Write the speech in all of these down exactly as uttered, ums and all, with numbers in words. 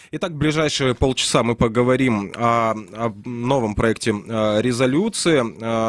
Итак, в ближайшие полчаса мы поговорим о, о новом проекте резолюции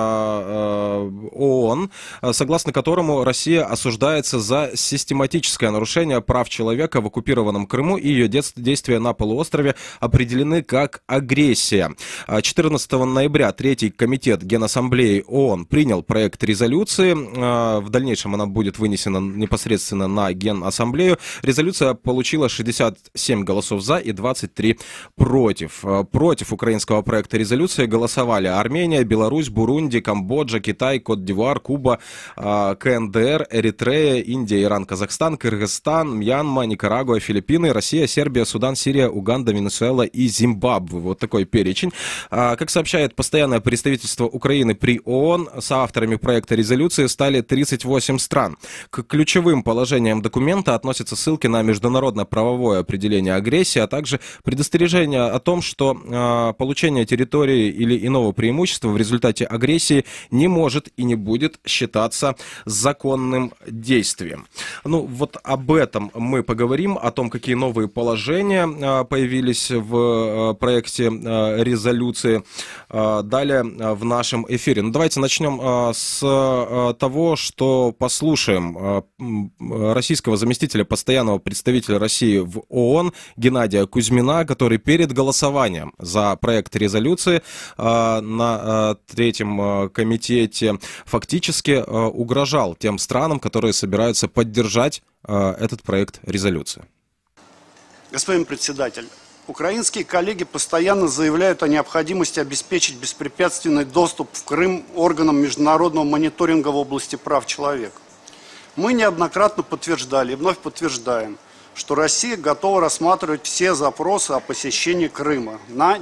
ООН, согласно которому Россия осуждается за систематическое нарушение прав человека в оккупированном Крыму, и ее действия на полуострове определены как агрессия. четырнадцатого ноября Третий комитет Генассамблеи ООН принял проект резолюции. В дальнейшем она будет вынесена непосредственно на Генассамблею. Резолюция получила шестьдесят семь голосов за и двадцать три против. Против украинского проекта резолюции голосовали Армения, Беларусь, Бурунди, Камбоджа, Китай, Кот-д'Ивуар, Куба, КНДР, Эритрея, Индия, Иран, Казахстан, Кыргызстан, Мьянма, Никарагуа, Филиппины, Россия, Сербия, Судан, Сирия, Уганда, Венесуэла и Зимбабве. Вот такой перечень. Как сообщает постоянное представительство Украины при ООН, соавторами проекта резолюции стали тридцать восемь стран. К ключевым положениям документа относятся ссылки на международно-правовое определение агрессии, а также предостережение о том, что э, получение территории или иного преимущества в результате агрессии не может и не будет считаться законным действием. Ну, вот об этом мы поговорим, о том, какие новые положения э, появились в э, проекте э, резолюции э, далее э, в нашем эфире. Ну, давайте начнем э, с э, того, что послушаем э, российского заместителя постоянного представителя России в ООН Геннадия Кузьмина, который перед голосованием за проект резолюции э, на э, третьем э, комитете фактически э, угрожал тем странам, которые собираются поддержать э, этот проект резолюции. Господин председатель, украинские коллеги постоянно заявляют о необходимости обеспечить беспрепятственный доступ в Крым органам международного мониторинга в области прав человека. Мы неоднократно подтверждали и вновь подтверждаем, что Россия готова рассматривать все запросы о посещении Крыма на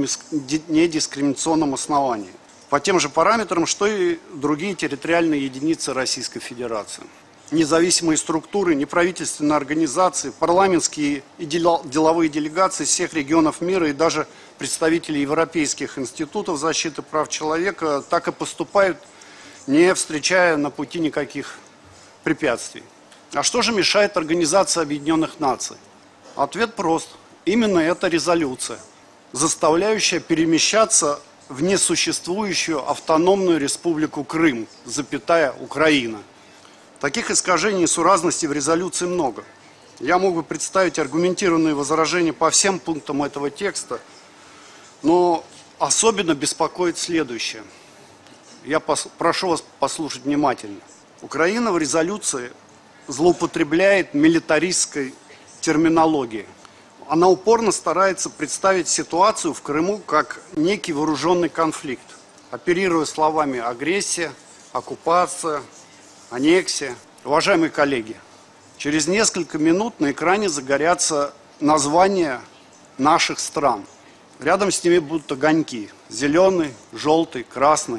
недискриминационном основании, по тем же параметрам, что и другие территориальные единицы Российской Федерации. Независимые структуры, неправительственные организации, парламентские и деловые делегации всех регионов мира и даже представители европейских институтов защиты прав человека так и поступают, не встречая на пути никаких препятствий. А что же мешает Организации Объединенных Наций? Ответ прост. Именно эта резолюция, заставляющая перемещаться в несуществующую автономную республику Крым, запятая Украина. Таких искажений и суразностей в резолюции много. Я мог бы представить аргументированные возражения по всем пунктам этого текста, но особенно беспокоит следующее. Я прошу вас послушать внимательно. Украина в резолюции злоупотребляет милитаристской терминологией. Она упорно старается представить ситуацию в Крыму как некий вооруженный конфликт, оперируя словами агрессия, оккупация, аннексия. Уважаемые коллеги, через несколько минут на экране загорятся названия наших стран. Рядом с ними будут огоньки. Зеленый, желтый, красный.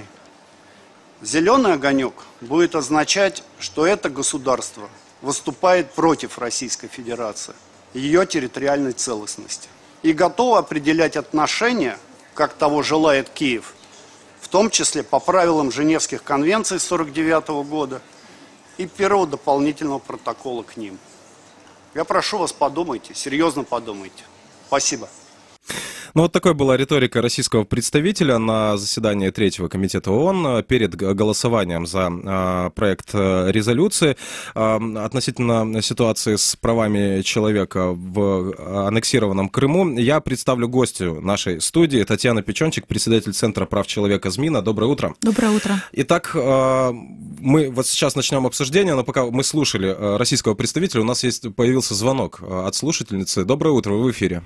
Зеленый огонек будет означать, что это государство выступает против Российской Федерации, ее территориальной целостности. И готово определять отношения, как того желает Киев, в том числе по правилам Женевских конвенций сорок девятого года и первого дополнительного протокола к ним. Я прошу вас, подумайте, серьезно подумайте. Спасибо. Ну, вот такой была риторика российского представителя на заседании Третьего комитета ООН перед голосованием за э, проект резолюции э, относительно ситуации с правами человека в аннексированном Крыму. Я представлю гостью нашей студии, Татьяна Печенчик, председатель Центра прав человека ЗМИНа. Доброе утро. Доброе утро. Итак, э, мы вот сейчас начнем обсуждение, но пока мы слушали э, российского представителя, у нас есть, появился звонок от слушательницы. Доброе утро, вы в эфире.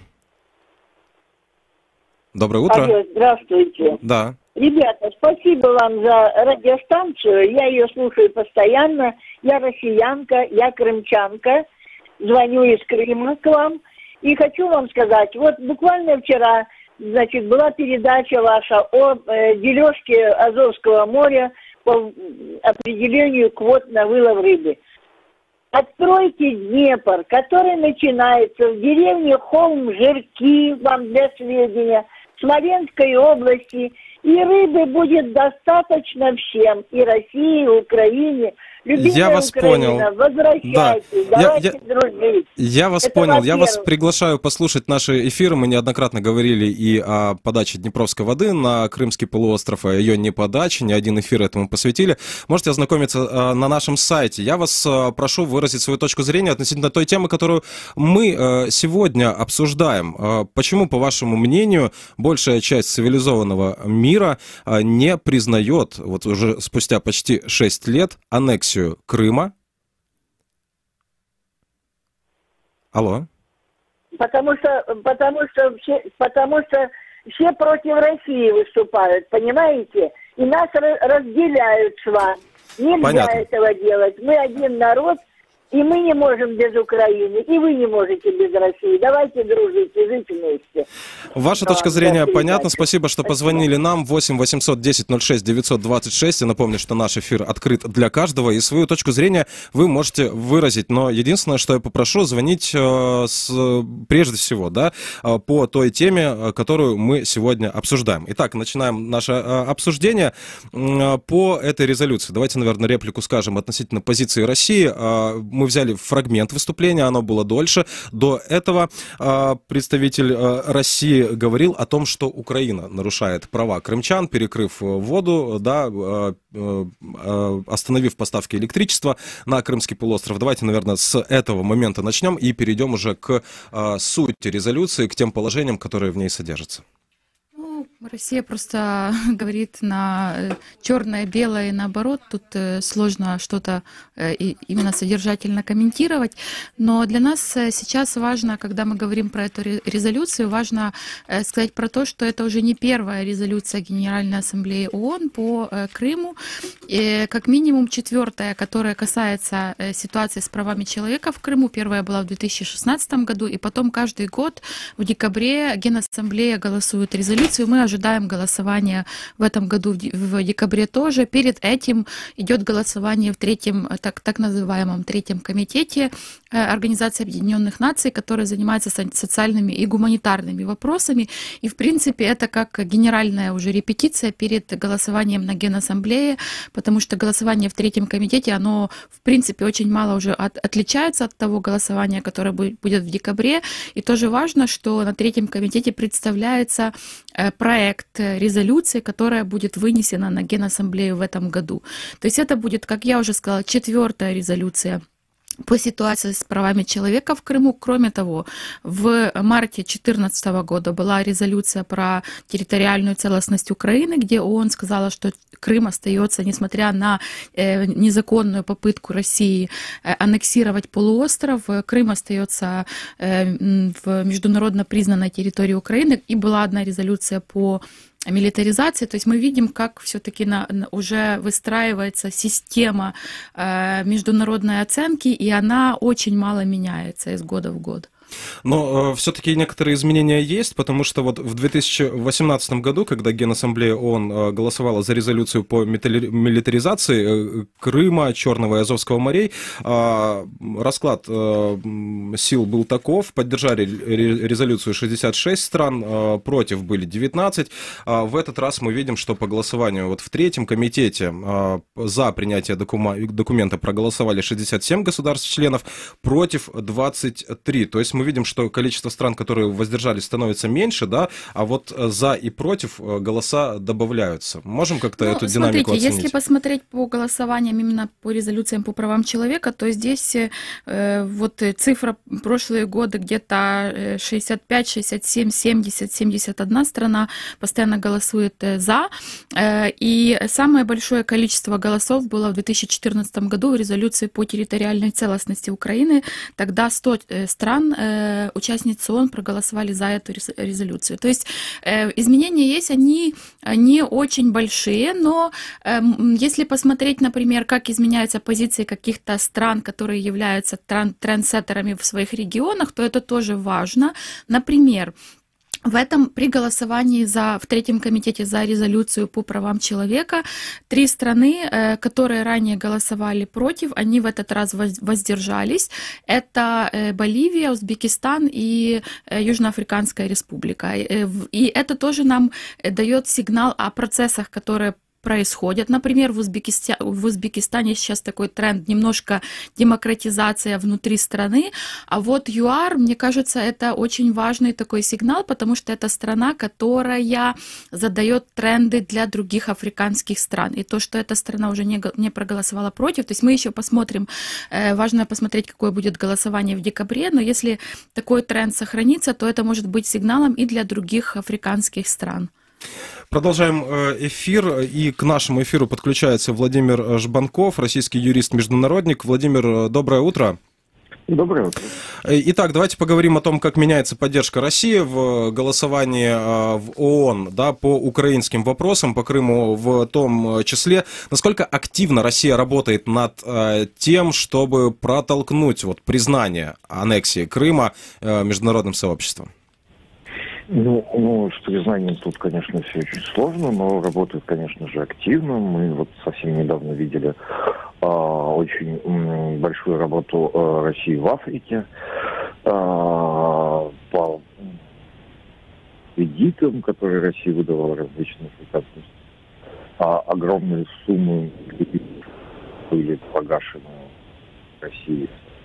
Доброе утро. Алло, здравствуйте. Да. Ребята, спасибо вам за радиостанцию. Я ее слушаю постоянно. Я россиянка, я крымчанка. Звоню из Крыма к вам. И хочу вам сказать, вот буквально вчера, значит, была передача ваша о э, дележке Азовского моря по определению квот на вылов рыбы. Откройте Днепр, который начинается в деревне Холм-Жирки, вам для сведения, Смоленской области, и рыбы будет достаточно всем, и России, и Украине, Любимая Я вас Украина, понял. возвращайтесь, Да. давайте Я- я- дружить. Я вас Это понял. Я вас во-первых. приглашаю послушать наши эфиры. Мы неоднократно говорили и о подаче Днепровской воды на Крымский полуостров, о ее неподаче. Не один эфир этому посвятили. Можете ознакомиться э, на нашем сайте. Я вас э, прошу выразить свою точку зрения относительно той темы, которую мы э, сегодня обсуждаем. Э, почему, по вашему мнению, большая часть цивилизованного мира э, не признает, вот уже спустя почти шесть лет, аннексию Крыма? Алло. Потому что, потому что, все, потому что все против России выступают, понимаете? И нас ра- разделяют с вами. Нельзя Понятно. этого делать. Мы один народ, и мы не можем без Украины, и вы не можете без России. Давайте дружить и жить вместе. Ваша Да, точка зрения да, понятна. передача. Спасибо, что Спасибо. позвонили нам. восемь восемьсот десять ноль шесть девятьсот двадцать шесть. Я напомню, что наш эфир открыт для каждого. И свою точку зрения вы можете выразить. Но единственное, что я попрошу, звонить э, с, прежде всего, да, э, по той теме, э, которую мы сегодня обсуждаем. Итак, начинаем наше э, обсуждение э, по этой резолюции. Давайте, наверное, реплику скажем относительно позиции России. Э, мы взяли фрагмент выступления, оно было дольше. До этого э, представитель э, России говорил о том, что Украина нарушает права крымчан, перекрыв э, воду, да, э, э, э, остановив поставки электричества на Крымский полуостров. Давайте, наверное, с этого момента начнем и перейдем уже к э, сути резолюции, к тем положениям, которые в ней содержатся. Ну, Россия просто говорит на черное, белое и наоборот. Тут э, сложно что-то э, и- именно содержательно комментировать. Но для нас э, сейчас важно, когда мы говорим про эту ре- резолюцию, важно э, сказать про то, что это уже не первая резолюция Генеральной Ассамблеи ООН по э, Крыму. И, как минимум четвертая, которая касается э, ситуации с правами человека в Крыму. Первая была в две тысячи шестнадцатом году, и потом каждый год в декабре Генассамблея голосует резолюцию. Мы ожидаем голосования в этом году в де- в декабре тоже. Перед этим идет голосование в третьем, э, так, так называемом третьем комитете э, Организации Объединенных Наций, который занимается со- социальными и гуманитарными вопросами. И, в принципе, это как генеральная уже репетиция перед голосованием на Генассамблее, потому что голосование в третьем комитете, оно, в принципе, очень мало уже от- отличается от того голосования, которое бу- будет в декабре. И тоже важно, что на третьем комитете представляется э, проект э, резолюции, которая будет вынесена на Генассамблею в этом году. То есть это будет, как я уже сказала, четвертая резолюция по ситуации с правами человека в Крыму. Кроме того, в марте две тысячи четырнадцатого года была резолюция про территориальную целостность Украины, где ООН сказала, что Крым остается, несмотря на э, незаконную попытку России э, аннексировать полуостров, э, Крым остается э, м, в международно признанной территории Украины. И была одна резолюция по милитаризации, то есть мы видим, как все-таки на, на- уже выстраивается система э, международной оценки, и она очень мало меняется из года в год. Но э, все-таки некоторые изменения есть, потому что вот в две тысячи восемнадцатом году, когда Генассамблея ООН э, голосовала за резолюцию по митали- милитаризации э, Крыма, Черного и Азовского морей, э, расклад э, м, сил был таков: поддержали ре- резолюцию шестьдесят шесть стран, э, против были девятнадцать. А в этот раз мы видим, что по голосованию вот в третьем комитете э, за принятие докума- документа проголосовали шестьдесят семь государств-членов, против двадцать три. То есть мы видим, что количество стран, которые воздержались, становится меньше, да, а вот э, за и против э, голоса добавляются. Можем как-то Ну, эту динамику смотрите, оценить? если посмотреть по голосованиям именно по резолюциям по правам человека, то здесь э, вот э, цифра прошлые годы где-то э, шестьдесят пять, шестьдесят семь, семьдесят, семьдесят одна страна постоянно голосует э, за. Э, и самое большое количество голосов было в две тысячи четырнадцатом году в резолюции по территориальной целостности Украины. Тогда сто э, стран, э, участниц ООН, проголосовали за эту рез- резолюцию. То есть э, изменения есть, они не очень большие, но э, м, если посмотреть, например, как изменяются позиции каких-то стран, которые являются тран- трендсеттерами в своих регионах, то это тоже важно. Например, в этом при голосовании за, в третьем комитете за резолюцию по правам человека три страны, э, которые ранее голосовали против, они в этот раз воз- воздержались. Это э, Боливия, Узбекистан и э, Южноафриканская республика. Э, в- И это тоже нам э, дает сигнал о процессах, которые происходят. Например, в Узбекистане, в Узбекистане сейчас такой тренд, немножко демократизация внутри страны, а вот ЮАР, мне кажется, это очень важный такой сигнал, потому что это страна, которая задает тренды для других африканских стран. И то, что эта страна уже не, не проголосовала против, то есть мы еще посмотрим, э, важно посмотреть, какое будет голосование в декабре, но если такой тренд сохранится, то это может быть сигналом и для других африканских стран. Продолжаем эфир, и к нашему эфиру подключается Владимир Жбанков, российский юрист-международник. Владимир, доброе утро. Доброе утро. Итак, давайте поговорим о том, как меняется поддержка России в голосовании в ООН, да, по украинским вопросам, по Крыму в том числе. Насколько активно Россия работает над тем, чтобы протолкнуть вот, признание аннексии Крыма международным сообществом? Ну, ну, с признанием тут, конечно, все очень сложно, но работают, конечно же, активно. Мы вот совсем недавно видели а, очень м, большую работу а, России в Африке а, по кредитам, которые Россия выдавала различным африканским. А, огромные суммы были погашены России.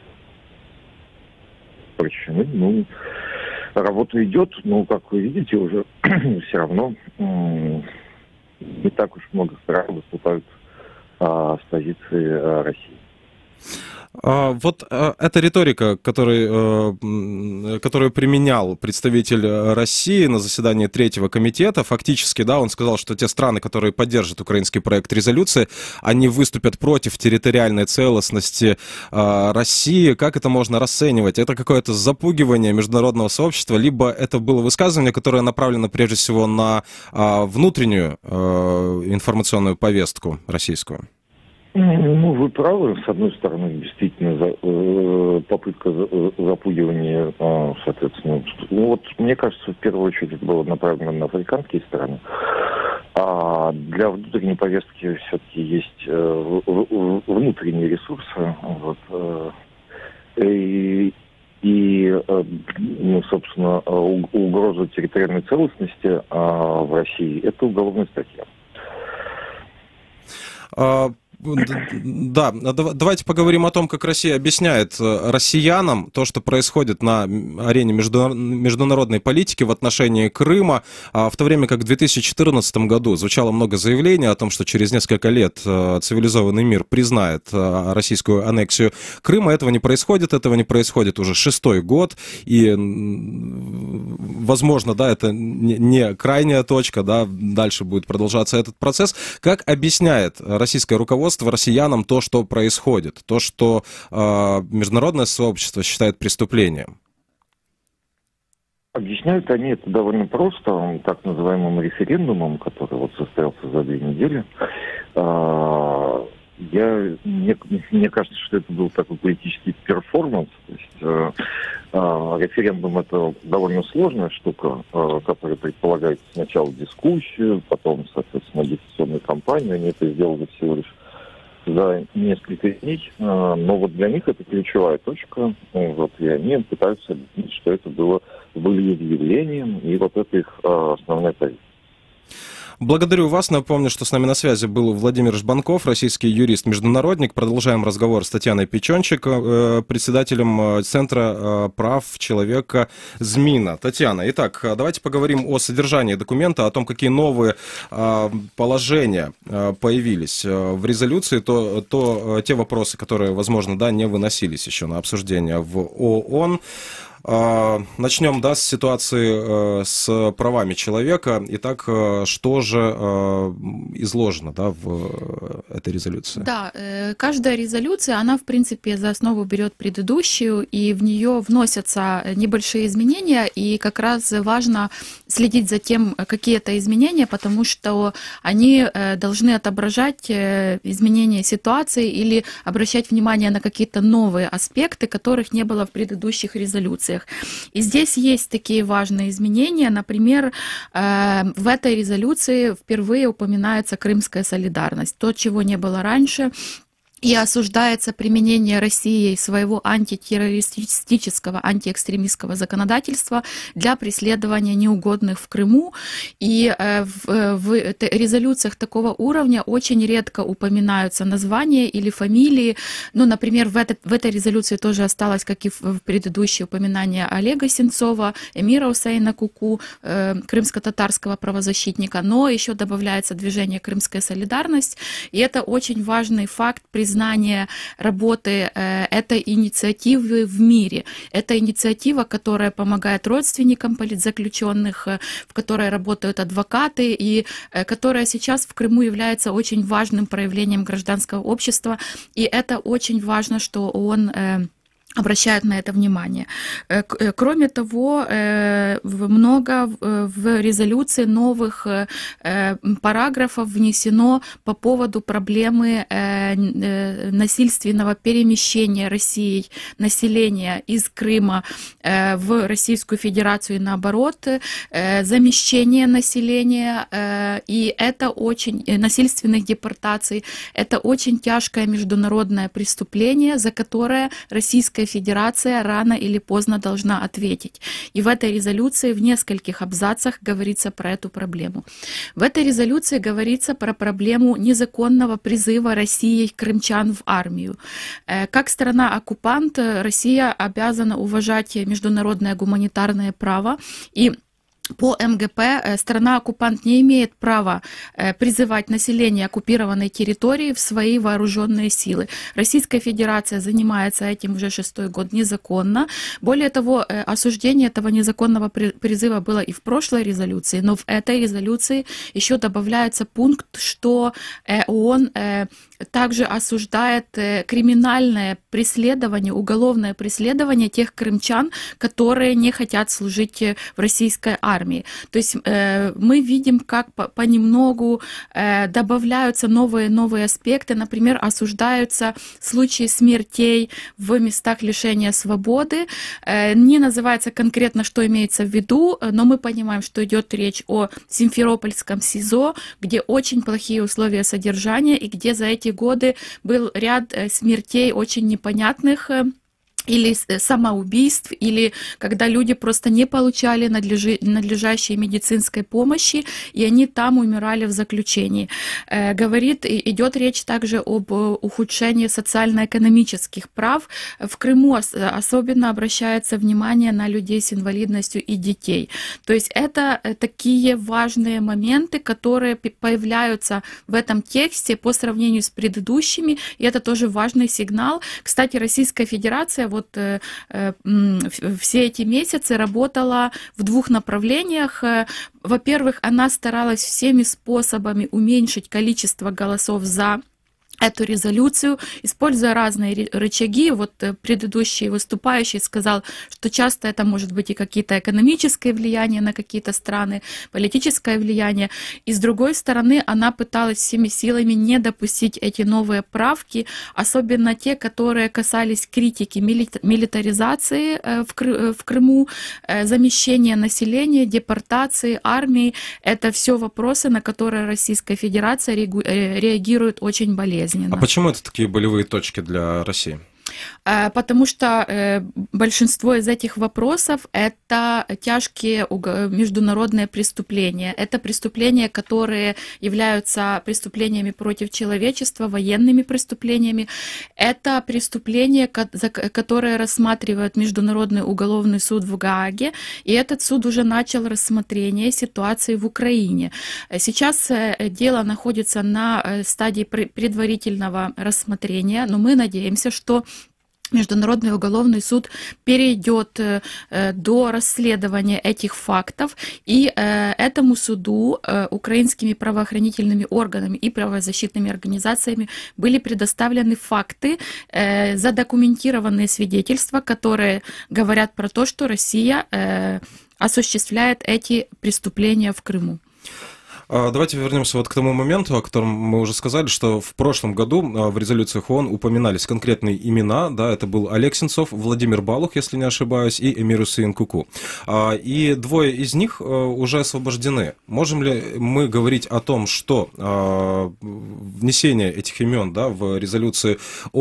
Причины, ну... Работа идет, но, как вы видите, уже все равно м- не так уж много стран выступают а, с позиции а, России. Вот эта риторика, который, которую применял представитель России на заседании третьего комитета, фактически, да, он сказал, что те страны, которые поддержат украинский проект резолюции, они выступят против территориальной целостности России. Как это можно расценивать? Это какое-то запугивание международного сообщества, либо это было высказывание, которое направлено прежде всего на внутреннюю информационную повестку российскую? Ну, вы правы. С одной стороны, действительно, за, э, попытка за, запугивания, э, соответственно. Ну, вот, мне кажется, в первую очередь это было направлено на африканские страны. А для внутренней повестки все-таки есть э, внутренние ресурсы. Вот, э, и, и э, ну, собственно, угроза территориальной целостности э, в России – это уголовная статья. Да, давайте поговорим о том, как Россия объясняет россиянам то, что происходит на арене международной политики в отношении Крыма, в то время как в две тысячи четырнадцатом году звучало много заявлений о том, что через несколько лет цивилизованный мир признает российскую аннексию Крыма. Этого не происходит, этого не происходит уже шестой год, и, возможно, да, это не крайняя точка, да, дальше будет продолжаться этот процесс. Как объясняет российское руководство россиянам то, что происходит, то, что э, международное сообщество считает преступлением? Объясняют они это довольно просто, так называемым референдумом, который вот состоялся за две недели. А, я, мне, мне кажется, что это был такой политический перформанс. То есть, а, а, референдум — это довольно сложная штука, а, которая предполагает сначала дискуссию, потом, соответственно, агитационную кампанию. Они это сделали всего лишь за несколько дней, но вот для них это ключевая точка, вот, и они пытаются объяснить, что это было волеизъявлением, и вот это их основная позиция. Благодарю вас. Напомню, что с нами на связи был Владимир Жбанков, российский юрист-международник. Продолжаем разговор с Татьяной Печенчик, председателем Центра прав человека ЗМИНа. Татьяна, итак, давайте поговорим о содержании документа, о том, какие новые положения появились в резолюции, то, то те вопросы, которые, возможно, да, не выносились еще на обсуждение в ООН. Начнем, да, с ситуации с правами человека. Итак, что же изложено, да, в этой резолюции? Да, каждая резолюция, она, в принципе, за основу берет предыдущую, и в нее вносятся небольшие изменения, и как раз важно следить за тем, какие это изменения, потому что они должны отображать изменения ситуации или обращать внимание на какие-то новые аспекты, которых не было в предыдущих резолюциях. И здесь есть такие важные изменения. Например, в этой резолюции впервые упоминается крымская солидарность. То, чего не было раньше. и осуждается применение Россией своего антитеррористического, антиэкстремистского законодательства для преследования неугодных в Крыму. И в, в резолюциях такого уровня очень редко упоминаются названия или фамилии. Ну, например, в, этот, в этой резолюции тоже осталось, как и в предыдущее, упоминание Олега Сенцова, Эмира Усейна Куку, крымско-татарского правозащитника, но еще добавляется движение «Крымская солидарность». И это очень важный факт признания признание работы э, этой инициативы в мире. Это инициатива, которая помогает родственникам политзаключенных, э, в которой работают адвокаты, и э, которая сейчас в Крыму является очень важным проявлением гражданского общества. И это очень важно, что ООН э, обращают на это внимание. Кроме того, много в резолюции новых параграфов внесено по поводу проблемы насильственного перемещения Россией населения из Крыма в Российскую Федерацию и наоборот, замещение населения, и это очень, насильственных депортаций, это очень тяжкое международное преступление, за которое Российская Федерация рано или поздно должна ответить. И в этой резолюции в нескольких абзацах говорится про эту проблему. В этой резолюции говорится про проблему незаконного призыва Россией крымчан в армию. Как страна-оккупант, Россия обязана уважать международное гуманитарное право, и по МГП страна-оккупант не имеет права призывать население оккупированной территории в свои вооруженные силы. Российская Федерация занимается этим уже шестой год незаконно. Более того, осуждение этого незаконного призыва было и в прошлой резолюции, но в этой резолюции еще добавляется пункт, что ООН также осуждает криминальное преследование, уголовное преследование тех крымчан, которые не хотят служить в российской армии. То есть э, мы видим, как понемногу э, добавляются новые новые аспекты. Например, осуждаются случаи смертей в местах лишения свободы. Э, не называется конкретно, что имеется в виду, но мы понимаем, что идет речь о Симферопольском СИЗО, где очень плохие условия содержания и где за эти годы был ряд смертей очень непонятных, или самоубийств, или когда люди просто не получали надлежи, надлежащей медицинской помощи, и они там умирали в заключении. Э, говорит, идет речь также об ухудшении социально-экономических прав. В Крыму особенно обращается внимание на людей с инвалидностью и детей. То есть это такие важные моменты, которые появляются в этом тексте по сравнению с предыдущими, и это тоже важный сигнал. Кстати, Российская Федерация вот э, э, все эти месяцы работала в двух направлениях. Во-первых, она старалась всеми способами уменьшить количество голосов за эту резолюцию, используя разные рычаги. Вот предыдущий выступающий сказал, что часто это может быть и какие-то экономические влияния на какие-то страны, политическое влияние. И с другой стороны, она пыталась всеми силами не допустить эти новые правки, особенно те, которые касались критики милитаризации в Крыму, замещения населения, депортации, армии. Это все вопросы, на которые Российская Федерация реагирует очень болезненно. А почему это такие болевые точки для России? Потому что большинство из этих вопросов – это тяжкие международные преступления. Это преступления, которые являются преступлениями против человечества, военными преступлениями. Это преступления, которые рассматривает Международный уголовный суд в Гааге, и этот суд уже начал рассмотрение ситуации в Украине. Сейчас дело находится на стадии предварительного рассмотрения, но мы надеемся, что Международный уголовный суд перейдет э, до расследования этих фактов, и э, этому суду э, украинскими правоохранительными органами и правозащитными организациями были предоставлены факты, э, задокументированные свидетельства, которые говорят про то, что Россия э, осуществляет эти преступления в Крыму. Давайте вернемся вот к тому моменту, о котором мы уже сказали, что в прошлом году в резолюциях ООН упоминались конкретные имена, да, это был Олег Сенцов, Владимир Балух, если не ошибаюсь, и Эмир Усейн Куку. И двое из них уже освобождены. Можем ли мы говорить о том, что внесение этих имен, да, в резолюции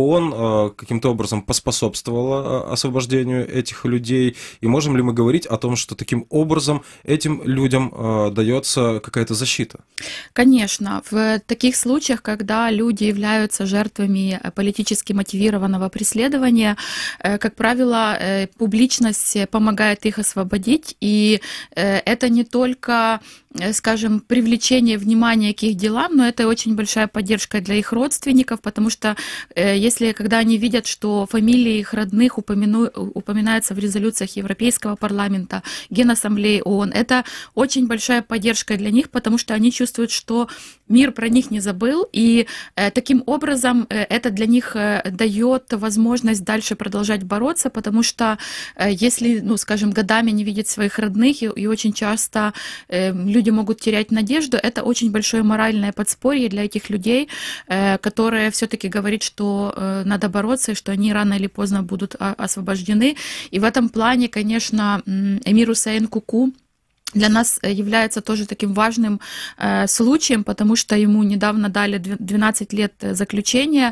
ООН каким-то образом поспособствовало освобождению этих людей? И можем ли мы говорить о том, что таким образом этим людям дается какая-то защита? Конечно. В таких случаях, когда люди являются жертвами политически мотивированного преследования, как правило, публичность помогает их освободить, и это не только, скажем, привлечение внимания к их делам, но это очень большая поддержка для их родственников, потому что если, когда они видят, что фамилии их родных упомяну, упоминаются в резолюциях Европейского парламента, Генассамблеи ООН, это очень большая поддержка для них, потому что они чувствуют, что мир про них не забыл, и э, таким образом э, это для них э, дает возможность дальше продолжать бороться, потому что э, если, ну, скажем, годами не видеть своих родных, и, и очень часто э, люди могут терять надежду, это очень большое моральное подспорье для этих людей, э, которое все-таки говорит, что э, надо бороться, и что они рано или поздно будут освобождены. И в этом плане, конечно, Эмир Усейн Куку для нас является тоже таким важным э, случаем, потому что ему недавно дали двенадцать лет заключения,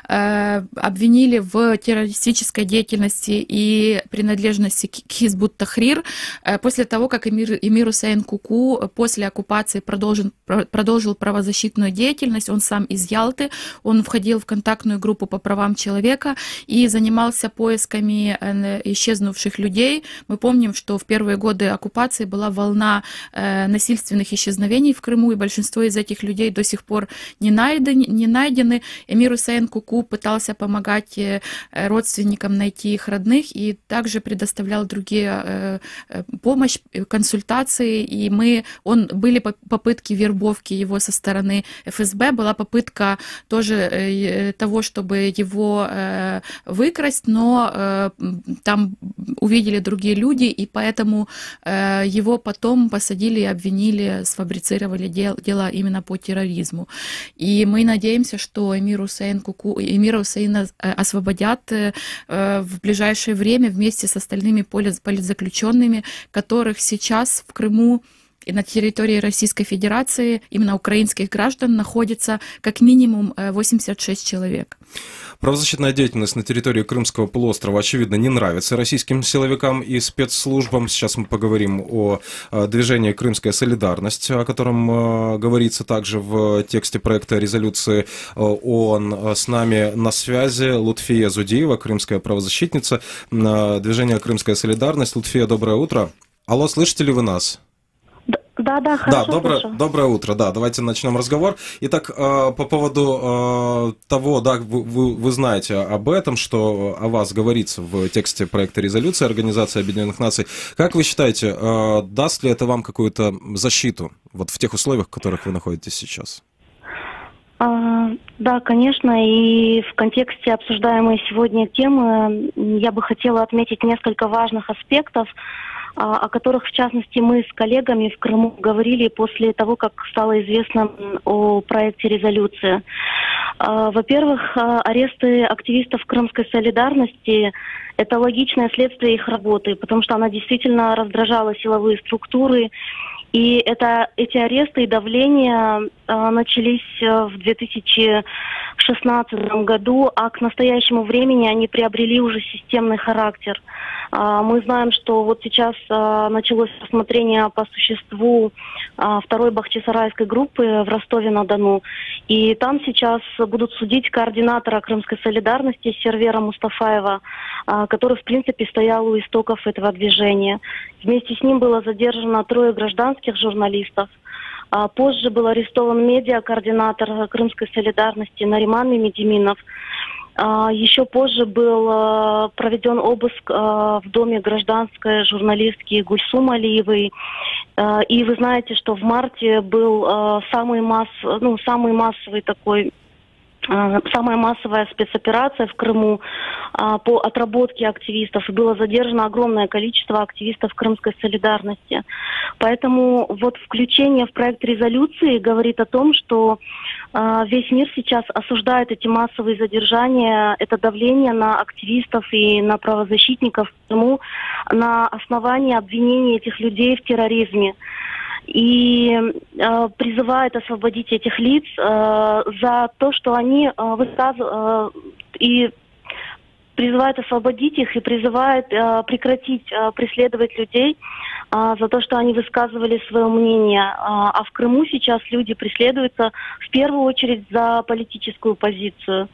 э, обвинили в террористической деятельности и принадлежности к Хизбут Тахрир, э, после того, как Эмир, Эмир Усейн Куку после оккупации продолжил, продолжил правозащитную деятельность. Он сам из Ялты, он входил в контактную группу по правам человека и занимался поисками исчезнувших людей. Мы помним, что в первые годы оккупации была волна волна э, насильственных исчезновений в Крыму, и большинство из этих людей до сих пор не найдены. Не найдены. Эмир Усейн Куку пытался помогать э, родственникам найти их родных и также предоставлял другие э, э, помощь, консультации, и мы, он, были попытки вербовки его со стороны эф эс бэ, была попытка тоже э, того, чтобы его э, выкрасть, но э, там увидели другие люди, и поэтому э, его потом посадили и обвинили, сфабрицировали дел, дела именно по терроризму. И мы надеемся, что Эмир Усейн Куку, Эмира Усейна освободят э, в ближайшее время вместе с остальными политзаключенными, которых сейчас в Крыму и на территории Российской Федерации, именно украинских граждан, находится как минимум восемьдесят шесть человек. Правозащитная деятельность на территории Крымского полуострова, очевидно, не нравится российским силовикам и спецслужбам. Сейчас мы поговорим о движении «Крымская солидарность», о котором говорится также в тексте проекта резолюции ООН. С нами на связи Лутфия Зудиева, крымская правозащитница. Движение «Крымская солидарность». Лутфия, доброе утро. Алло, слышите ли вы нас? Да, да, хорошо. Да, доброе, доброе утро, да, давайте начнем разговор. Итак, по поводу того, да, вы, вы знаете об этом, что о вас говорится в тексте проекта резолюции Организации Объединенных Наций. Как вы считаете, даст ли это вам какую-то защиту вот в тех условиях, в которых вы находитесь сейчас? Да, конечно, и в контексте обсуждаемой сегодня темы я бы хотела отметить несколько важных аспектов, о которых, в частности, мы с коллегами в Крыму говорили после того, как стало известно о проекте резолюции. Во-первых, аресты активистов Крымской солидарности – это логичное следствие их работы, потому что она действительно раздражала силовые структуры. И это, эти аресты и давление э, начались в две тысячи шестнадцатом году, а к настоящему времени они приобрели уже системный характер. Э, мы знаем, что вот сейчас э, началось рассмотрение по существу э, второй бахчисарайской группы в Ростове-на-Дону. И там сейчас будут судить координатора Крымской солидарности Сервера Мустафаева, э, который, в принципе, стоял у истоков этого движения. Вместе с ним было задержано трое гражданских журналистов. А позже был арестован медиа-координатор Крымской солидарности Нариман Мемедиминов. А еще позже был а, проведен обыск а, в доме гражданской журналистки Гульсум Алиевой. А, и вы знаете, что в марте был а, самый, масс, ну, самый массовый такой самая массовая спецоперация в Крыму по отработке активистов, и было задержано огромное количество активистов Крымской солидарности. Поэтому вот включение в проект резолюции говорит о том, что весь мир сейчас осуждает эти массовые задержания, это давление на активистов и на правозащитников в Крыму на основании обвинения этих людей в терроризме. И э, призывает освободить этих лиц э, за то, что они э, высказывают, э, и призывает освободить их, и призывает э, прекратить э, преследовать людей э, за то, что они высказывали свое мнение. А, а в Крыму сейчас люди преследуются в первую очередь за политическую позицию.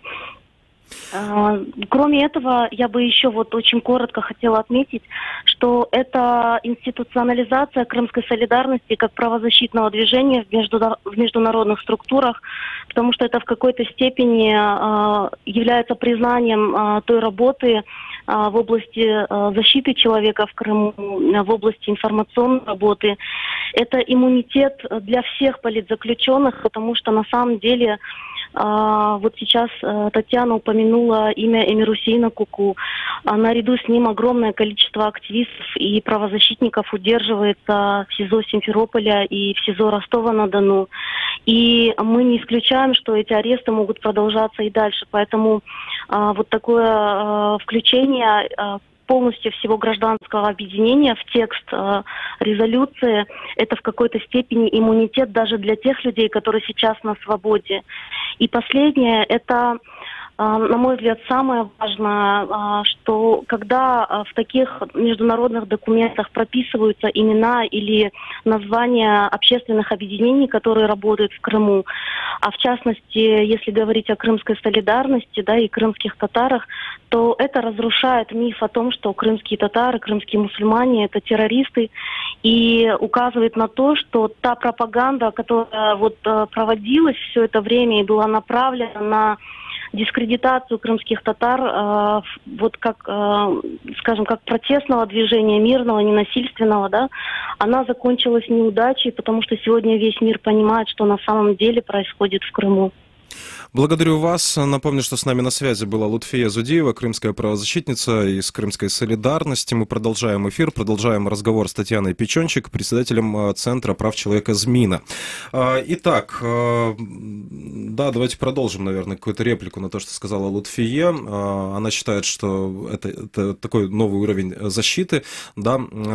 Кроме этого, я бы еще вот очень коротко хотела отметить, что это институционализация крымской солидарности как правозащитного движения в, между, в международных структурах, потому что это в какой-то степени э, является признанием э, той работы э, в области э, защиты человека в Крыму, э, в области информационной работы. Это иммунитет для всех политзаключенных, потому что на самом деле Uh, вот сейчас uh, Татьяна упомянула имя Эмирусейна Куку. Uh, наряду с ним огромное количество активистов и правозащитников удерживается в СИЗО Симферополя и в СИЗО Ростова-на-Дону. И мы не исключаем, что эти аресты могут продолжаться и дальше. Поэтому uh, вот такое uh, включение uh, полностью всего гражданского объединения в текст э, резолюции, это в какой-то степени иммунитет даже для тех людей, которые сейчас на свободе. И последнее, это, э, на мой взгляд, самое важное, э, что когда э, в таких международных документах прописываются имена или названия общественных объединений, которые работают в Крыму, а в частности, если говорить о крымской солидарности, да, и крымских татарах, то это разрушает миф о том, что крымские татары, крымские мусульмане – это террористы, и указывает на то, что та пропаганда, которая вот проводилась все это время и была направлена на дискредитацию крымских татар, э, вот как, э, скажем, как протестного движения, мирного, ненасильственного, да, она закончилась неудачей, потому что сегодня весь мир понимает, что на самом деле происходит в Крыму. Благодарю вас. Напомню, что с нами на связи была Лутфия Зудиева, крымская правозащитница из Крымской солидарности. Мы продолжаем эфир, продолжаем разговор с Татьяной Печенчик, председателем Центра прав человека ЗМИНа. Итак, да, давайте продолжим, наверное, какую-то реплику на то, что сказала Лутфия. Она считает, что это, это такой новый уровень защиты, да,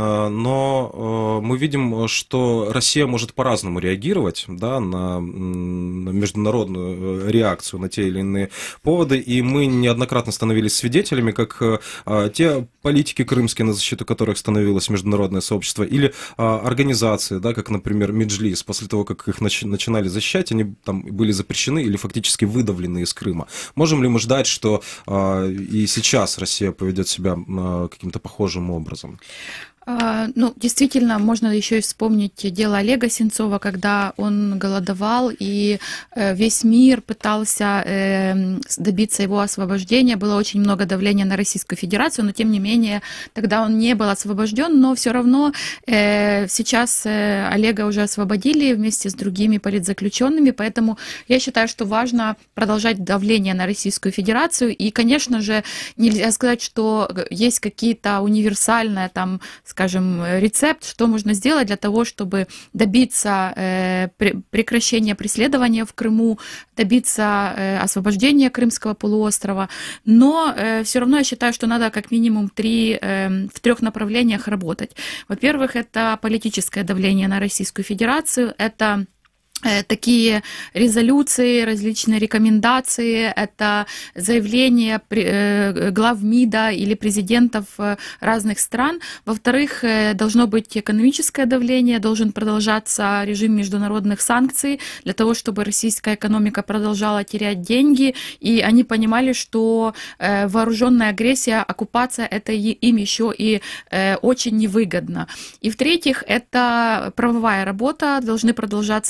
но мы видим, что Россия может по-разному реагировать, да, на международную реакцию. реакцию на те или иные поводы, и мы неоднократно становились свидетелями, как а, те политики крымские, на защиту которых становилось международное сообщество, или а, организации, да, как, например, Меджлис, после того, как их нач- начинали защищать, они там были запрещены или фактически выдавлены из Крыма. Можем ли мы ждать, что а, и сейчас Россия поведет себя а, каким-то похожим образом? Ну, действительно, можно еще и вспомнить дело Олега Сенцова, когда он голодовал, и весь мир пытался добиться его освобождения. Было очень много давления на Российскую Федерацию, но, тем не менее, тогда он не был освобожден, но все равно сейчас Олега уже освободили вместе с другими политзаключенными, поэтому я считаю, что важно продолжать давление на Российскую Федерацию, и, конечно же, нельзя сказать, что есть какие-то универсальные там, скажем, рецепт, что можно сделать для того, чтобы добиться э, прекращения преследования в Крыму, добиться э, освобождения Крымского полуострова. Но э, все равно я считаю, что надо как минимум три, э, в трех направлениях работать. Во-первых, это политическое давление на Российскую Федерацию, это такие резолюции, различные рекомендации, это заявления глав МИДа или президентов разных стран. Во-вторых, должно быть экономическое давление, должен продолжаться режим международных санкций для того, чтобы российская экономика продолжала терять деньги, и они понимали, что вооруженная агрессия, оккупация, это им еще и очень невыгодно. И в-третьих, это правовая работа, должны продолжаться международные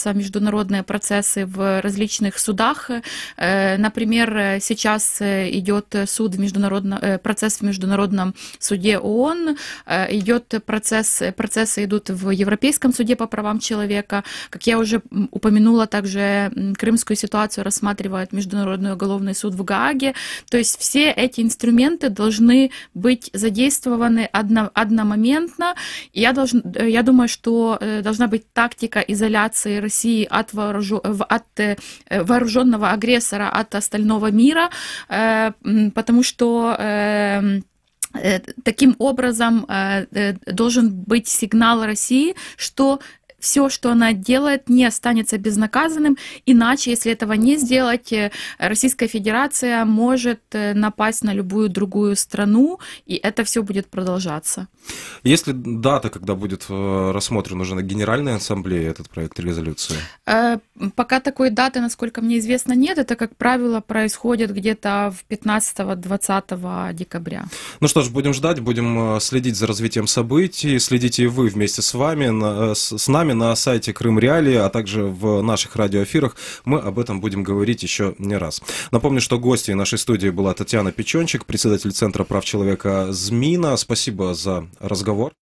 международные процессы в различных судах. Например, сейчас идет суд в международном, процесс в Международном суде ООН, идет процесс, процессы идут в Европейском суде по правам человека. Как я уже упомянула, также крымскую ситуацию рассматривает Международный уголовный суд в Гааге. То есть все эти инструменты должны быть задействованы одно, одномоментно. И я, должен, я думаю, что должна быть тактика изоляции России от, вооружен, от вооруженного агрессора, от остального мира, потому что таким образом должен быть сигнал России, что все, что она делает, не останется безнаказанным, иначе, если этого не сделать, Российская Федерация может напасть на любую другую страну, и это все будет продолжаться. Есть ли дата, когда будет рассмотрен уже на Генеральной Ассамблее этот проект резолюции? Пока такой даты, насколько мне известно, нет. Это, как правило, происходит где-то в пятнадцатого-двадцатого декабря. Ну что ж, будем ждать, будем следить за развитием событий. Следите и вы вместе с вами, с нами на сайте Крым Реалии, а также в наших радиоэфирах. Мы об этом будем говорить еще не раз. Напомню, что гостьей нашей студии была Татьяна Печенчик, председатель Центра прав человека ЗМИНа. Спасибо за разговор.